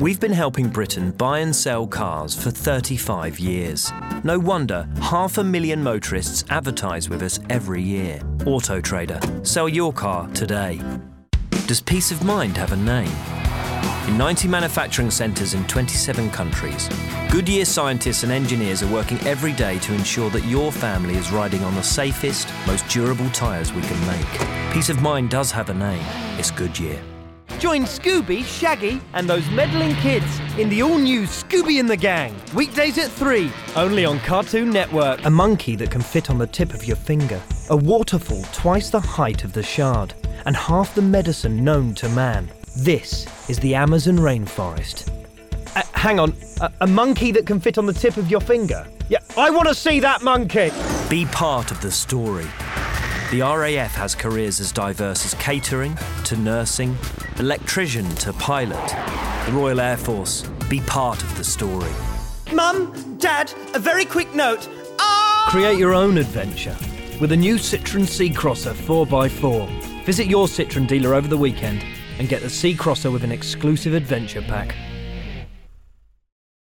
We've been helping Britain buy and sell cars for 35 years. No wonder 500,000 motorists advertise with us every year. Auto Trader. Sell your car today. Does peace of mind have a name? In 90 manufacturing centres in 27 countries, Goodyear scientists and engineers are working every day to ensure that your family is riding on the safest, most durable tyres we can make. Peace of mind does have a name. It's Goodyear. Join Scooby, Shaggy and those meddling kids in the all-new Scooby and the Gang. Weekdays at 3, only on Cartoon Network. A monkey that can fit on the tip of your finger. A waterfall twice the height of the Shard. And half the medicine known to man. This is the Amazon rainforest. Hang on, a monkey that can fit on the tip of your finger? Yeah, I want to see that monkey! Be part of the story. The RAF has careers as diverse as catering to nursing, electrician to pilot. The Royal Air Force, be part of the story. Mum, Dad, a very quick note. Create your own adventure with a new Citroën C-Crosser 4x4. Visit your Citroën dealer over the weekend and get the C-Crosser with an exclusive adventure pack.